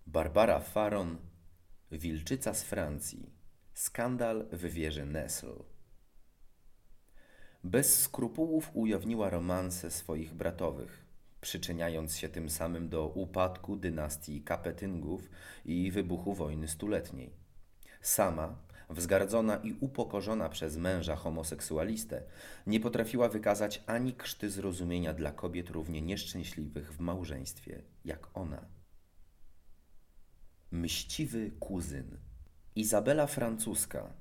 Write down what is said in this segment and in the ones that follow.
Barbara Faron, wilczyca z Francji. Skandal w wieży Nesle. Bez skrupułów ujawniła romanse swoich bratowych, przyczyniając się tym samym do upadku dynastii Kapetyngów i wybuchu wojny stuletniej. Sama, wzgardzona i upokorzona przez męża homoseksualistę, nie potrafiła wykazać ani krzty zrozumienia dla kobiet równie nieszczęśliwych w małżeństwie jak ona. Mściwy kuzyn. Izabela Francuska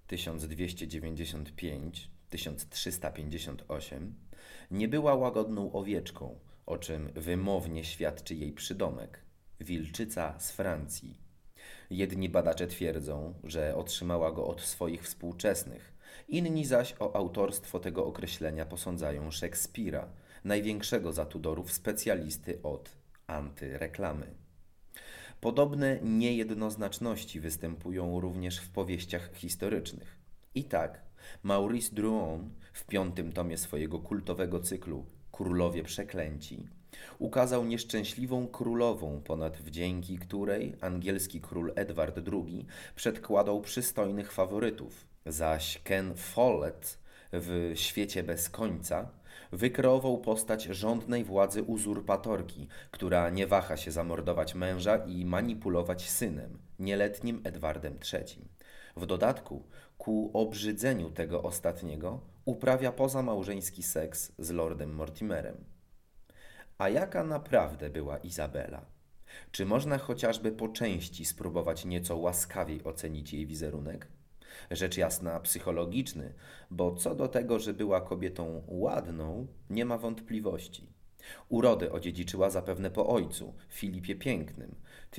1295–1358 nie była łagodną owieczką, o czym wymownie świadczy jej przydomek wilczyca z Francji. Jedni badacze twierdzą, że otrzymała go od swoich współczesnych, inni zaś o autorstwo tego określenia posądzają Szekspira, największego za Tudorów specjalisty od antyreklamy. Podobne niejednoznaczności występują również w powieściach historycznych. I tak, Maurice Druon w piątym tomie swojego kultowego cyklu Królowie Przeklęci ukazał nieszczęśliwą królową, ponad wdzięki której angielski król Edward II przedkładał przystojnych faworytów, zaś Ken Follett w Świecie bez końca wykreował postać żądnej władzy uzurpatorki, która nie waha się zamordować męża i manipulować synem, nieletnim Edwardem III. W dodatku, ku obrzydzeniu tego ostatniego, uprawia pozamałżeński seks z lordem Mortimerem. A jaka naprawdę była Izabela? Czy można chociażby po części spróbować nieco łaskawiej ocenić jej wizerunek? Rzecz jasna psychologiczny, bo co do tego, że była kobietą ładną, nie ma wątpliwości. Urodę odziedziczyła zapewne po ojcu, Filipie Pięknym,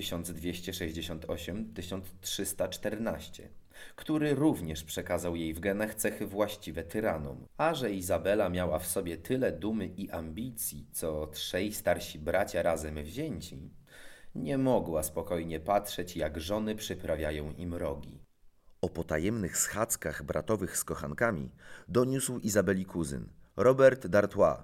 1268–1314, który również przekazał jej w genach cechy właściwe tyranom. A że Izabela miała w sobie tyle dumy i ambicji, co trzej starsi bracia razem wzięci, nie mogła spokojnie patrzeć, jak żony przyprawiają im rogi. O potajemnych schadzkach bratowych z kochankami doniósł Izabeli kuzyn Robert d'Artois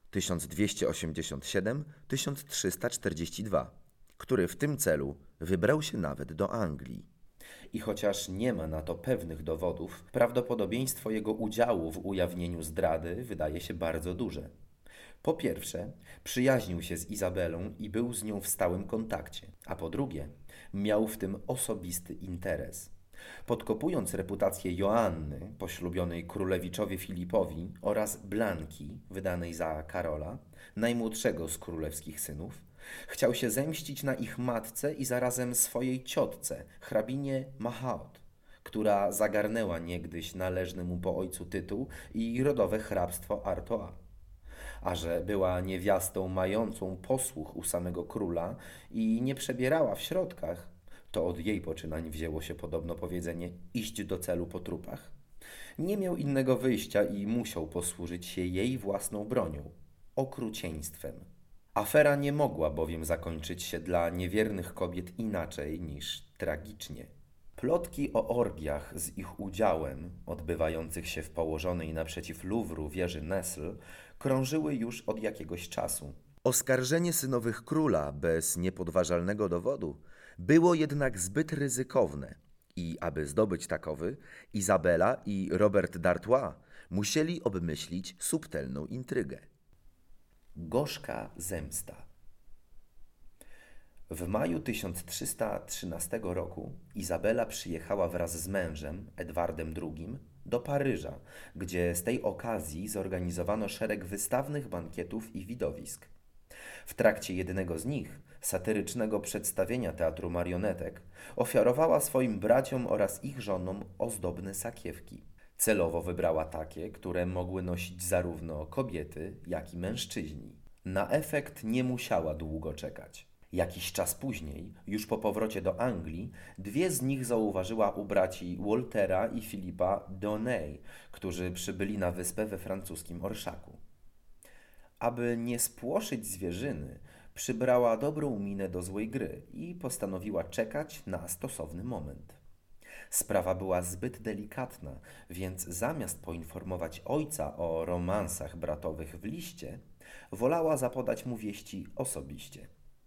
1287–1342, który w tym celu wybrał się nawet do Anglii. I chociaż nie ma na to pewnych dowodów, prawdopodobieństwo jego udziału w ujawnieniu zdrady wydaje się bardzo duże. Po pierwsze, przyjaźnił się z Izabelą i był z nią w stałym kontakcie, a po drugie, miał w tym osobisty interes. Podkopując reputację Joanny, poślubionej królewiczowi Filipowi, oraz Blanki, wydanej za Karola, najmłodszego z królewskich synów, chciał się zemścić na ich matce i zarazem swojej ciotce, hrabinie Mahaut, która zagarnęła niegdyś należny mu po ojcu tytuł i rodowe hrabstwo Artois. A że była niewiastą mającą posłuch u samego króla i nie przebierała w środkach, to od jej poczynań wzięło się podobno powiedzenie iść do celu po trupach. Nie miał innego wyjścia i musiał posłużyć się jej własną bronią okrucieństwem. Afera nie mogła bowiem zakończyć się dla niewiernych kobiet inaczej niż tragicznie. Plotki o orgiach z ich udziałem, odbywających się w położonej naprzeciw Luwru wieży Nesle, krążyły już od jakiegoś czasu. Oskarżenie synowych króla bez niepodważalnego dowodu było jednak zbyt ryzykowne i aby zdobyć takowy, Izabela i Robert d'Artois musieli obmyślić subtelną intrygę. Gorzka zemsta. W maju 1313 roku Izabela przyjechała wraz z mężem, Edwardem II, do Paryża, gdzie z tej okazji zorganizowano szereg wystawnych bankietów i widowisk. W trakcie jednego z nich, satyrycznego przedstawienia teatru marionetek, ofiarowała swoim braciom oraz ich żonom ozdobne sakiewki. Celowo wybrała takie, które mogły nosić zarówno kobiety, jak i mężczyźni. Na efekt nie musiała długo czekać. Jakiś czas później, już po powrocie do Anglii, dwie z nich zauważyła u braci Waltera i Filipa Donnay, którzy przybyli na wyspę we francuskim orszaku. Aby nie spłoszyć zwierzyny, przybrała dobrą minę do złej gry i postanowiła czekać na stosowny moment. Sprawa była zbyt delikatna, więc zamiast poinformować ojca o romansach bratowych w liście, wolała zapodać mu wieści osobiście.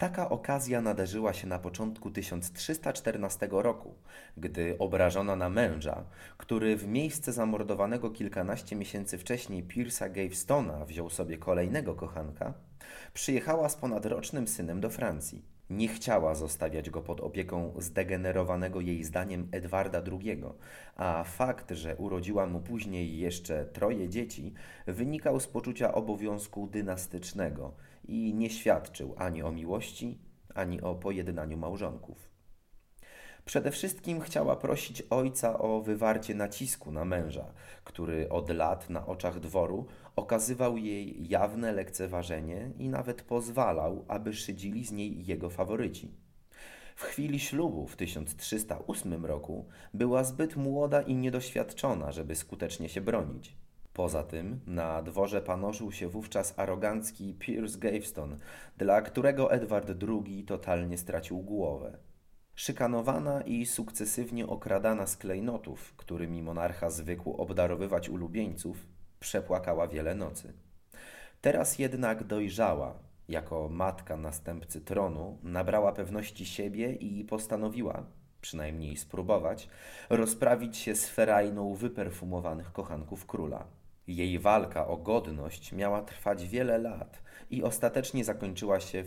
Taka okazja nadarzyła się na początku 1314 roku, gdy obrażona na męża, który w miejsce zamordowanego kilkanaście miesięcy wcześniej Pierce'a Gavestona wziął sobie kolejnego kochanka, przyjechała z ponadrocznym synem do Francji. Nie chciała zostawiać go pod opieką zdegenerowanego jej zdaniem Edwarda II, a fakt, że urodziła mu później jeszcze troje dzieci, wynikał z poczucia obowiązku dynastycznego i nie świadczył ani o miłości, ani o pojednaniu małżonków. Przede wszystkim chciała prosić ojca o wywarcie nacisku na męża, który od lat na oczach dworu okazywał jej jawne lekceważenie i nawet pozwalał, aby szydzili z niej jego faworyci. W chwili ślubu w 1308 roku była zbyt młoda i niedoświadczona, żeby skutecznie się bronić. Poza tym na dworze panoszył się wówczas arogancki Pierce Gaveston, dla którego Edward II totalnie stracił głowę. Szykanowana i sukcesywnie okradana z klejnotów, którymi monarcha zwykł obdarowywać ulubieńców, przepłakała wiele nocy. Teraz jednak dojrzała, jako matka następcy tronu, nabrała pewności siebie i postanowiła, przynajmniej spróbować, rozprawić się z ferajną wyperfumowanych kochanków króla. Jej walka o godność miała trwać wiele lat i ostatecznie zakończyła się w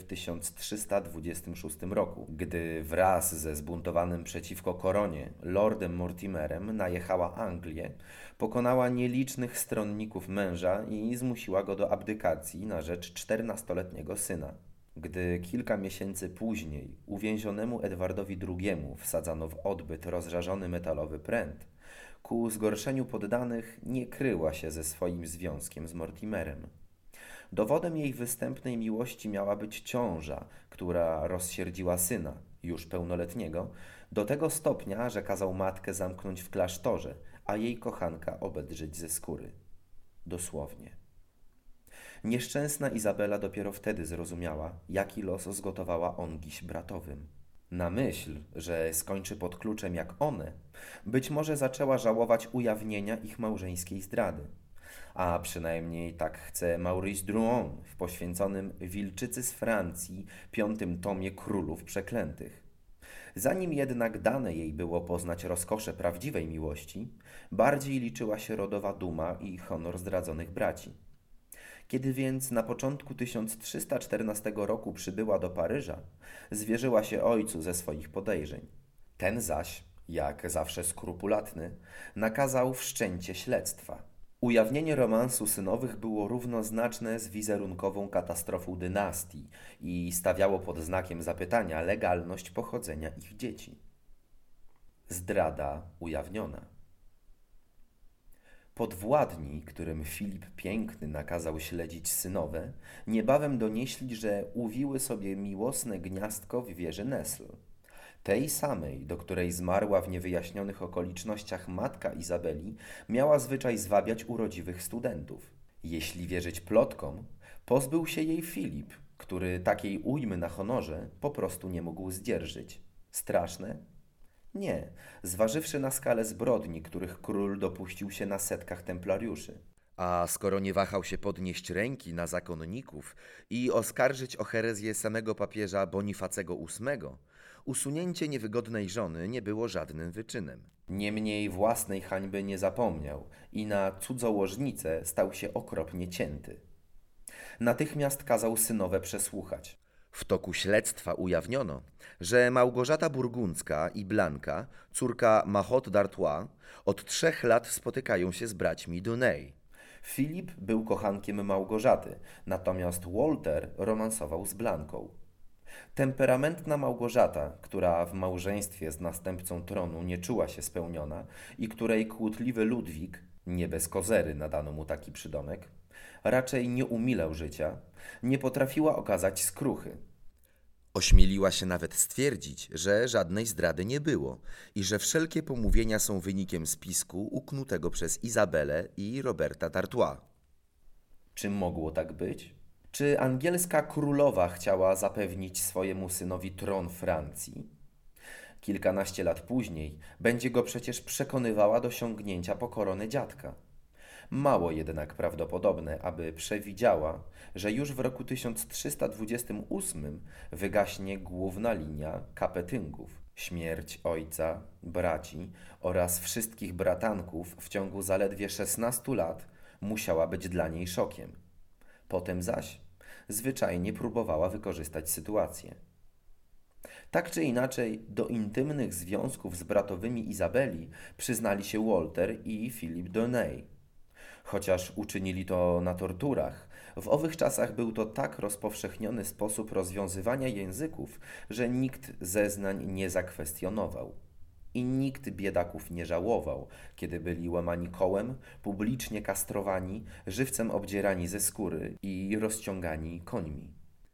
1326 roku, gdy wraz ze zbuntowanym przeciwko koronie Lordem Mortimerem najechała Anglię, pokonała nielicznych stronników męża i zmusiła go do abdykacji na rzecz 14-letniego syna. Gdy kilka miesięcy później uwięzionemu Edwardowi II wsadzano w odbyt rozżarzony metalowy pręt, ku zgorszeniu poddanych nie kryła się ze swoim związkiem z Mortimerem. Dowodem jej występnej miłości miała być ciąża, która rozsierdziła syna, już pełnoletniego, do tego stopnia, że kazał matkę zamknąć w klasztorze, a jej kochanka obedrzeć ze skóry. Dosłownie. Nieszczęsna Izabela dopiero wtedy zrozumiała, jaki los zgotowała ongiś bratowym. Na myśl, że skończy pod kluczem jak one, być może zaczęła żałować ujawnienia ich małżeńskiej zdrady. A przynajmniej tak chce Maurice Druon w poświęconym Wilczycy z Francji piątym tomie Królów Przeklętych. Zanim jednak dane jej było poznać rozkosze prawdziwej miłości, bardziej liczyła się rodowa duma i honor zdradzonych braci. Kiedy więc na początku 1314 roku przybyła do Paryża, zwierzyła się ojcu ze swoich podejrzeń. Ten zaś, jak zawsze skrupulatny, nakazał wszczęcie śledztwa. Ujawnienie romansu synowych było równoznaczne z wizerunkową katastrofą dynastii i stawiało pod znakiem zapytania legalność pochodzenia ich dzieci. Zdrada ujawniona. Podwładni, którym Filip Piękny nakazał śledzić synowe, niebawem donieśli, że uwiły sobie miłosne gniazdko w wieży Nesle. Tej samej, do której zmarła w niewyjaśnionych okolicznościach matka Izabeli, miała zwyczaj zwabiać urodziwych studentów. Jeśli wierzyć plotkom, pozbył się jej Filip, który takiej ujmy na honorze po prostu nie mógł zdzierżyć. Straszne? Nie, zważywszy na skalę zbrodni, których król dopuścił się na setkach templariuszy. A skoro nie wahał się podnieść ręki na zakonników i oskarżyć o herezję samego papieża Bonifacego VIII, usunięcie niewygodnej żony nie było żadnym wyczynem. Niemniej własnej hańby nie zapomniał i na cudzołożnicę stał się okropnie cięty. Natychmiast kazał synowe przesłuchać. W toku śledztwa ujawniono, że Małgorzata Burgundzka i Blanka, córka Mahotte d'Artois, od 3 lat spotykają się z braćmi Dunay. Filip był kochankiem Małgorzaty, natomiast Walter romansował z Blanką. Temperamentna Małgorzata, która w małżeństwie z następcą tronu nie czuła się spełniona i której kłótliwy Ludwik, nie bez kozery nadano mu taki przydomek, raczej nie umilał życia, nie potrafiła okazać skruchy. Ośmieliła się nawet stwierdzić, że żadnej zdrady nie było i że wszelkie pomówienia są wynikiem spisku uknutego przez Izabelę i Roberta d'Artois. Czy mogło tak być? Czy angielska królowa chciała zapewnić swojemu synowi tron Francji? Kilkanaście lat później będzie go przecież przekonywała do sięgnięcia po koronę dziadka. Mało jednak prawdopodobne, aby przewidziała, że już w roku 1328 wygaśnie główna linia Kapetyngów. Śmierć ojca, braci oraz wszystkich bratanków w ciągu zaledwie 16 lat musiała być dla niej szokiem. Potem zaś zwyczajnie próbowała wykorzystać sytuację. Tak czy inaczej, do intymnych związków z bratowymi Izabeli przyznali się Walter i Philip Darnay. Chociaż uczynili to na torturach, w owych czasach był to tak rozpowszechniony sposób rozwiązywania języków, że nikt zeznań nie zakwestionował. I nikt biedaków nie żałował, kiedy byli łamani kołem, publicznie kastrowani, żywcem obdzierani ze skóry i rozciągani końmi.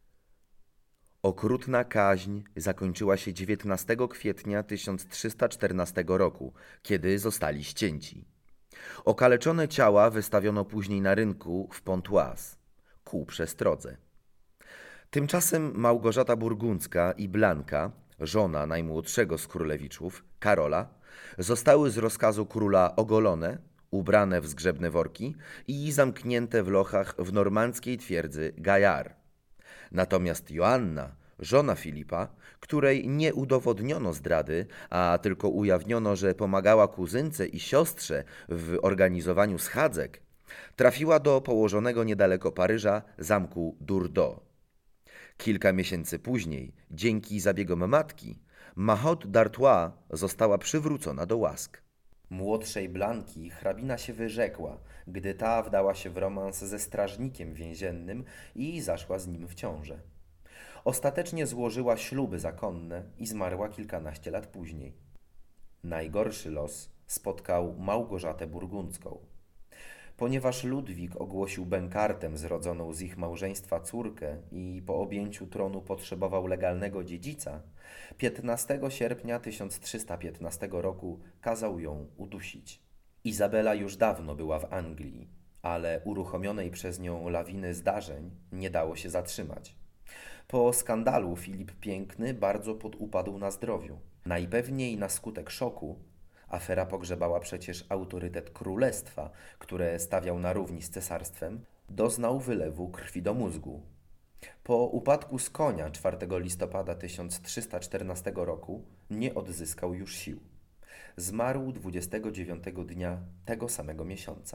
Okrutna kaźń zakończyła się 19 kwietnia 1314 roku, kiedy zostali ścięci. Okaleczone ciała wystawiono później na rynku w Pontoise, ku przestrodze. Tymczasem Małgorzata Burgundzka i Blanka, żona najmłodszego z królewiczów, Karola, zostały z rozkazu króla ogolone, ubrane w zgrzebne worki i zamknięte w lochach w normandzkiej twierdzy Gaillard. Natomiast Joanna, żona Filipa, której nie udowodniono zdrady, a tylko ujawniono, że pomagała kuzynce i siostrze w organizowaniu schadzek, trafiła do położonego niedaleko Paryża zamku Dourdan. Kilka miesięcy później, dzięki zabiegom matki, Mahaut d'Artois została przywrócona do łask. Młodszej Blanki hrabina się wyrzekła, gdy ta wdała się w romans ze strażnikiem więziennym i zaszła z nim w ciążę. Ostatecznie złożyła śluby zakonne i zmarła kilkanaście lat później. Najgorszy los spotkał Małgorzatę Burgundzką. Ponieważ Ludwik ogłosił bękartem zrodzoną z ich małżeństwa córkę i po objęciu tronu potrzebował legalnego dziedzica, 15 sierpnia 1315 roku kazał ją udusić. Izabela już dawno była w Anglii, ale uruchomionej przez nią lawiny zdarzeń nie dało się zatrzymać. Po skandalu Filip Piękny bardzo podupadł na zdrowiu. Najpewniej na skutek szoku. Afera pogrzebała przecież autorytet królestwa, które stawiał na równi z cesarstwem, doznał wylewu krwi do mózgu. Po upadku z konia 4 listopada 1314 roku nie odzyskał już sił. Zmarł 29 dnia tego samego miesiąca.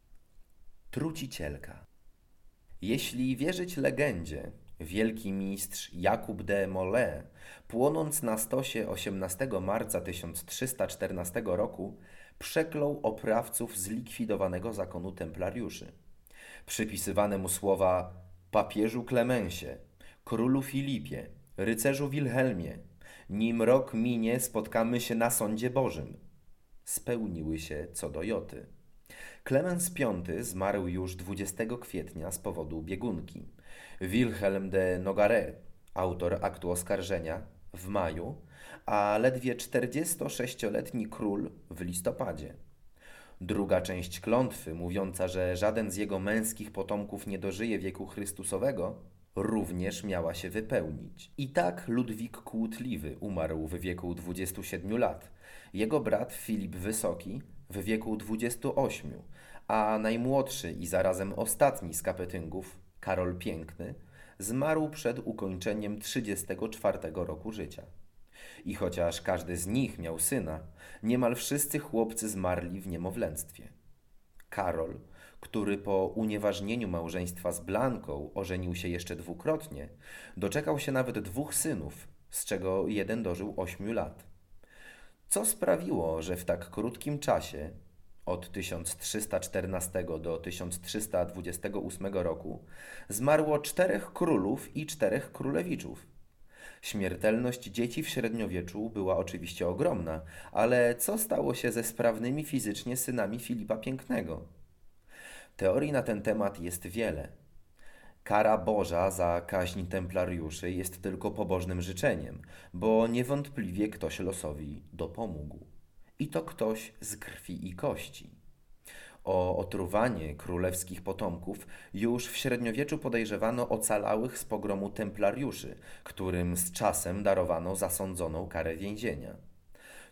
Trucicielka. Jeśli wierzyć legendzie, wielki mistrz Jakub de Molay, płonąc na stosie 18 marca 1314 roku, przeklął oprawców zlikwidowanego zakonu templariuszy. Przypisywane mu słowa papieżu Klemensie, królu Filipie, rycerzu Wilhelmie, nim rok minie, spotkamy się na sądzie Bożym, spełniły się co do joty. Klemens V zmarł już 20 kwietnia z powodu biegunki. Wilhelm de Nogaret, autor aktu oskarżenia, w maju, a ledwie 46-letni król w listopadzie. Druga część klątwy, mówiąca, że żaden z jego męskich potomków nie dożyje wieku Chrystusowego, również miała się wypełnić. I tak Ludwik Kłótliwy umarł w wieku 27 lat, jego brat Filip Wysoki w wieku 28, a najmłodszy i zarazem ostatni z Kapetyngów, Karol Piękny, zmarł przed ukończeniem 34 roku życia. I chociaż każdy z nich miał syna, niemal wszyscy chłopcy zmarli w niemowlęctwie. Karol, który po unieważnieniu małżeństwa z Blanką ożenił się jeszcze dwukrotnie, doczekał się nawet 2 synów, z czego jeden dożył 8 lat. Co sprawiło, że w tak krótkim czasie, od 1314 do 1328 roku, zmarło 4 królów i 4 królewiczów. Śmiertelność dzieci w średniowieczu była oczywiście ogromna, ale co stało się ze sprawnymi fizycznie synami Filipa Pięknego? Teorii na ten temat jest wiele. Kara Boża za kaźń templariuszy jest tylko pobożnym życzeniem, bo niewątpliwie ktoś losowi dopomógł. I to ktoś z krwi i kości. O otruwanie królewskich potomków już w średniowieczu podejrzewano ocalałych z pogromu templariuszy, którym z czasem darowano zasądzoną karę więzienia.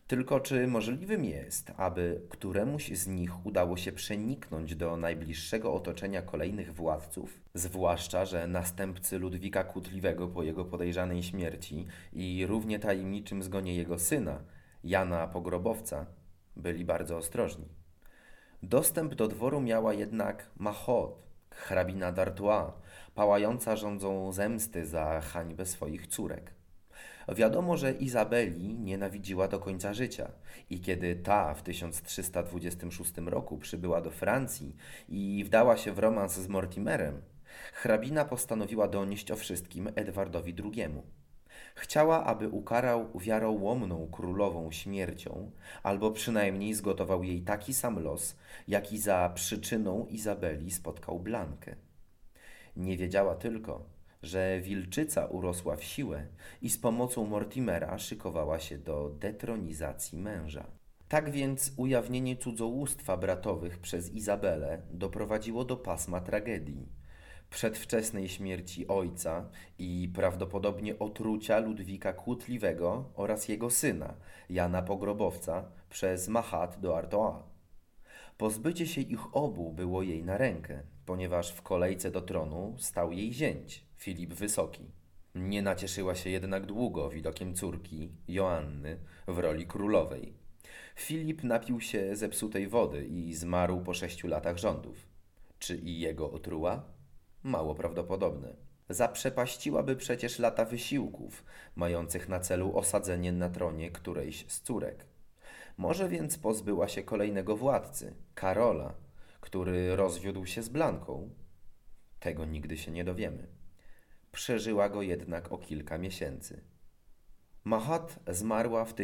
Tylko czy możliwym jest, aby któremuś z nich udało się przeniknąć do najbliższego otoczenia kolejnych władców, zwłaszcza że następcy Ludwika Kłótliwego po jego podejrzanej śmierci i równie tajemniczym zgonie jego syna, Jana Pogrobowca, byli bardzo ostrożni. Dostęp do dworu miała jednak Machaut, hrabina d'Artois, pałająca żądzą zemsty za hańbę swoich córek. Wiadomo, że Izabeli nienawidziła do końca życia i kiedy ta w 1326 roku przybyła do Francji i wdała się w romans z Mortimerem, hrabina postanowiła donieść o wszystkim Edwardowi II. Chciała, aby ukarał wiarołomną królową śmiercią, albo przynajmniej zgotował jej taki sam los, jaki za przyczyną Izabeli spotkał Blankę. Nie wiedziała tylko, że wilczyca urosła w siłę i z pomocą Mortimera szykowała się do detronizacji męża. Tak więc ujawnienie cudzołóstwa bratowych przez Izabelę doprowadziło do pasma tragedii. Przedwczesnej śmierci ojca i prawdopodobnie otrucia Ludwika Kłótliwego oraz jego syna, Jana Pogrobowca, przez Mahat d'Artois. Pozbycie się ich obu było jej na rękę, ponieważ w kolejce do tronu stał jej zięć, Filip Wysoki. Nie nacieszyła się jednak długo widokiem córki, Joanny, w roli królowej. Filip napił się zepsutej wody i zmarł po 6 latach rządów. Czy i jego otruła? Mało prawdopodobne. Zaprzepaściłaby przecież lata wysiłków, mających na celu osadzenie na tronie którejś z córek. Może więc pozbyła się kolejnego władcy, Karola, który rozwiódł się z Blanką? Tego nigdy się nie dowiemy. Przeżyła go jednak o kilka miesięcy. Mahat zmarła w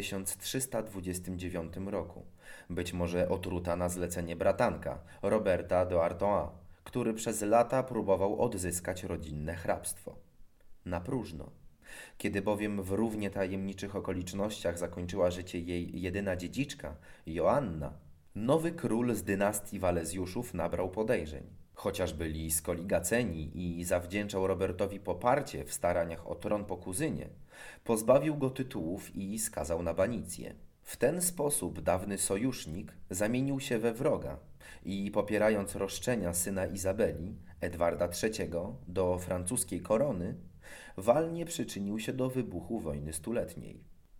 1329 roku, być może otruta na zlecenie bratanka, Roberta d'Artois, który przez lata próbował odzyskać rodzinne hrabstwo. Na próżno. Kiedy bowiem w równie tajemniczych okolicznościach zakończyła życie jej jedyna dziedziczka, Joanna, nowy król z dynastii Walezjuszów nabrał podejrzeń. Chociaż byli skoligaceni i zawdzięczał Robertowi poparcie w staraniach o tron po kuzynie, pozbawił go tytułów i skazał na banicję. W ten sposób dawny sojusznik zamienił się we wroga i popierając roszczenia syna Izabeli, Edwarda III, do francuskiej korony, walnie przyczynił się do wybuchu wojny stuletniej.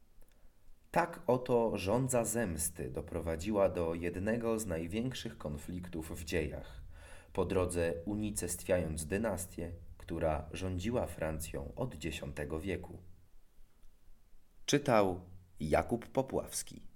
Tak oto żądza zemsty doprowadziła do jednego z największych konfliktów w dziejach, po drodze unicestwiając dynastię, która rządziła Francją od X wieku. Czytał Jakub Popławski.